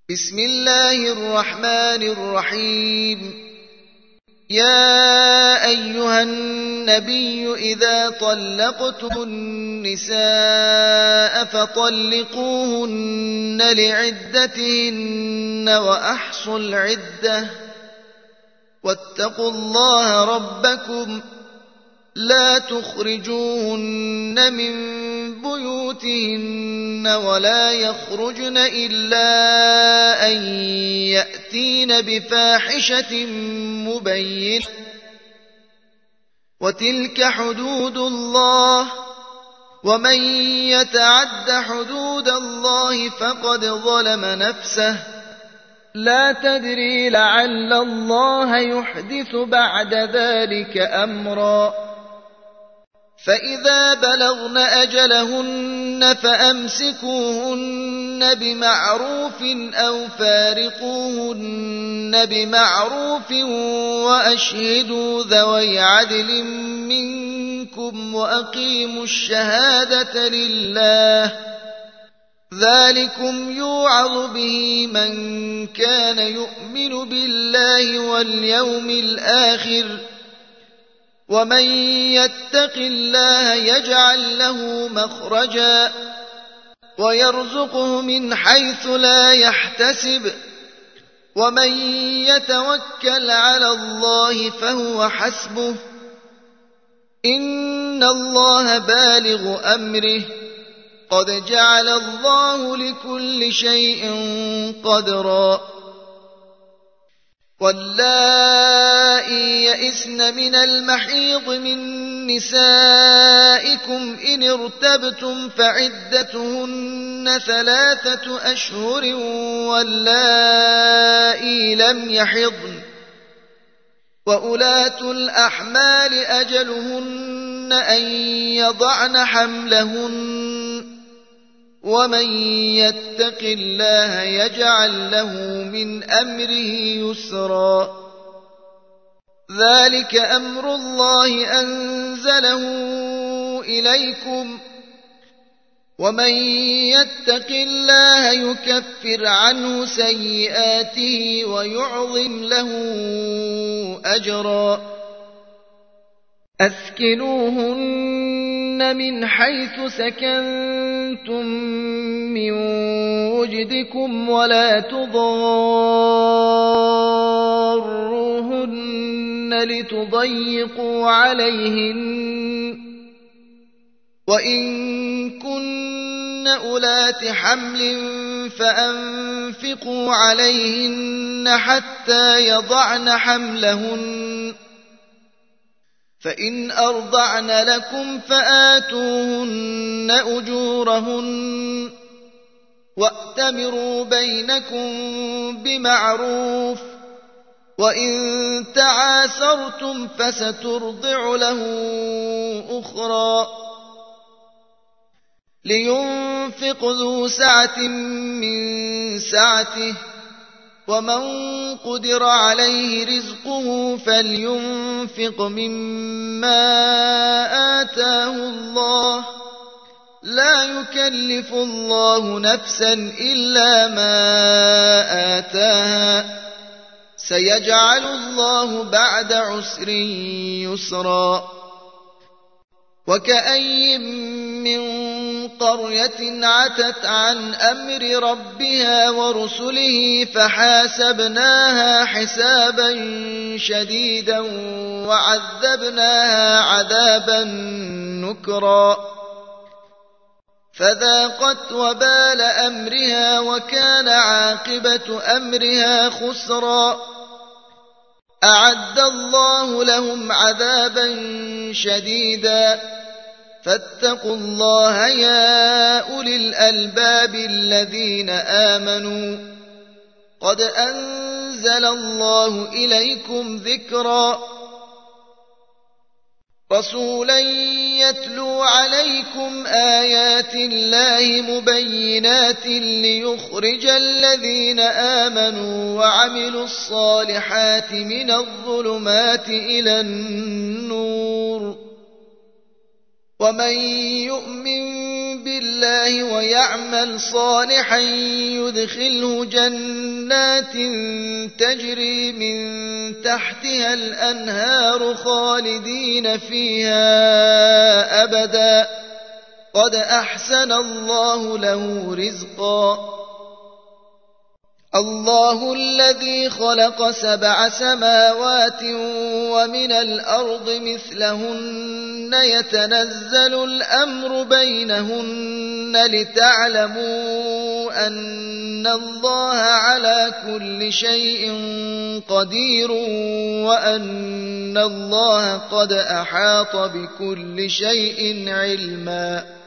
بسم الله الرحمن الرحيم. يا أيها النبي إذا طلقتم النساء فطلقوهن لعدتهن وأحصوا العدة واتقوا الله ربكم لا تخرجوهن من بيوتهن ولا يخرجن إلا أن يأتين بفاحشة مبينة وتلك حدود الله ومن يتعد حدود الله فقد ظلم نفسه لا تدري لعل الله يحدث بعد ذلك أمرا. فإذا بلغن أجلهن فأمسكوهن بمعروف أو فارقوهن بمعروف وأشهدوا ذوي عدل منكم وأقيموا الشهادة لله ذلكم يوعظ به من كان يؤمن بالله واليوم الآخر ومن يتق الله يجعل له مخرجا ويرزقه من حيث لا يحتسب ومن يتوكل على الله فهو حسبه إن الله بالغ أمره قد جعل الله لكل شيء قدرا. واللائي يئسن من المحيض من نسائكم إن ارتبتم فعدتهن 3 أشهر واللائي لم يحضن وأولات الأحمال أجلهن أن يضعن حملهن ومن يتق الله يجعل له من أمره يسرا. ذلك أمر الله أنزله إليكم ومن يتق الله يكفر عنه سيئاته ويعظم له أجرا. أسكنوهن من حيث سكنتم من وجدكم ولا تضاروهن لتضيقوا عليهن وإن كن أولات حمل فأنفقوا عليهن حتى يضعن حملهن فإن أرضعن لكم فآتوهن أجورهن وأتمروا بينكم بمعروف وإن تعاسرتم فسترضع له أخرى. لينفق ذو سعة من سعته ومن قدر عليه رزقه فلينفق مما آتاه الله لا يكلف الله نفسا إلا ما آتاها سيجعل الله بعد عسر يسرا. وكأي من قرية عتت عن أمر ربها ورسله فحاسبناها حسابا شديدا وعذبناها عذابا نكرا فذاقت وبال أمرها وكان عاقبة أمرها خسرا. أعد الله لهم عذابا شديدا فاتقوا الله يا أولي الألباب الذين آمنوا قد أنزل الله إليكم ذكرا. رسولا يتلو عليكم آيات الله مبينات ليخرج الذين آمنوا وعملوا الصالحات من الظلمات إلى النور ومن يؤمن بالله ويعمل صالحا يدخله جنات تجري من تحتها الأنهار خالدين فيها أبدا قد أحسن الله له رزقا. الله الذي خلق 7 سماوات ومن الأرض مثلهن يتنزل الأمر بينهن لتعلموا أن الله على كل شيء قدير وأن الله قد أحاط بكل شيء علما.